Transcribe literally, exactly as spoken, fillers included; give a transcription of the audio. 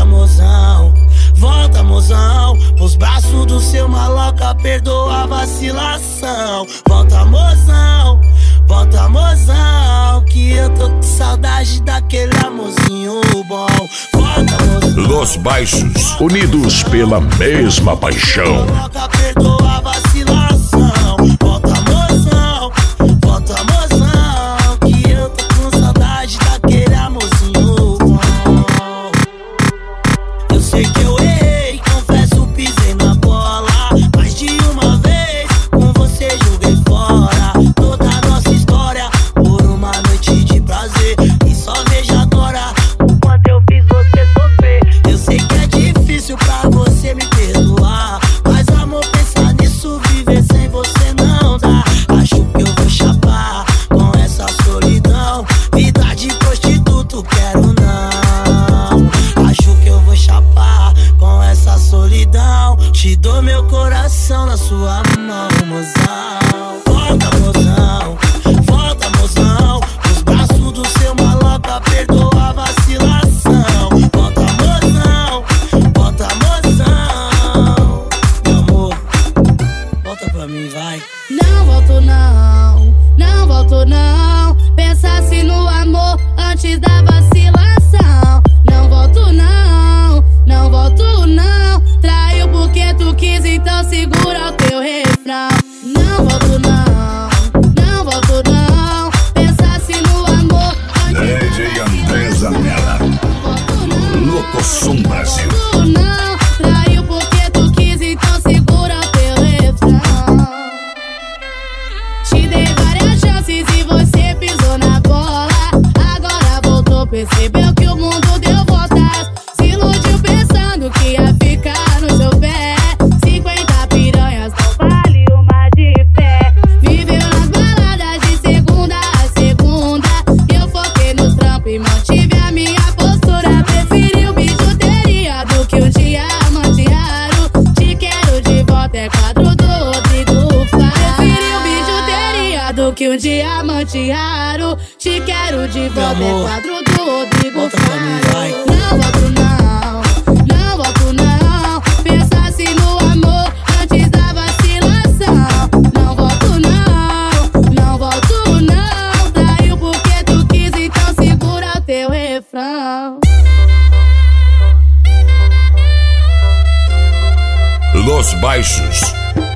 mozão, volta mozão, pros braços do seu maloca, perdoa a vacilação. Volta mozão, volta mozão, que eu tô com saudade daquele amorzinho bom. Volta mozão. Los Baixos, unidos pela mesma paixão. Maloca, perdoa a vacilação. Volta mozão, volta mozão, que eu tô com saudade daquele amorzinho bom. Eu sei que eu errei, confesso, pisei na bola. Mais de uma vez com você joguei fora toda a nossa história por uma noite de prazer. E só veja agora o quanto eu fiz você sofrer. Eu sei que é difícil pra você me perdoar, mas amor, pensar nisso, viver sem você não dá. Acho que eu vou chapar com essa solidão, vida de prostituto quero não. Acho que eu vou chapar com essa solidão, te dou meu coração na sua mão, mozão. Volta mozão, volta mozão, nos braços do seu maloca, perdoa a vacilação. Volta mozão, volta mozão, meu amor, volta pra mim, vai. Não volto não, não volto não. Pensasse no amor antes da vacilação. Não volto não, não volto não. Traiu porque tu quis, então segura o teu refrão. Não volto não, não volto não. Pensasse no amor antes D J André Zanella, Louco Som Brasil. volto não. Traiu porque tu quis, então segura o teu refrão. Te dei várias chances e você pisou na bola. Agora voltou, percebeu que o mundo deu voltas. Se iludiu pensando que ia ficar no seu pé. Cinquenta piranhas não vale uma de fé. Viveu nas baladas de segunda a segunda. Eu foquei nos trampos e mantive a minha postura. Preferiu bijuteria do que um diamante raro. Te quero de volta, é quadro do Rodrigo Faro. Preferiu bijuteria do que um diamante raro. Te quero de volta, é amor, quadro do Rodrigo volta pra mim, vai. Faro. Não volto não, não volto não. Pensasse no amor antes da vacilação. Não volto não, não volto não. Traiu porque tu quis, então segura o teu refrão. Los Baixos,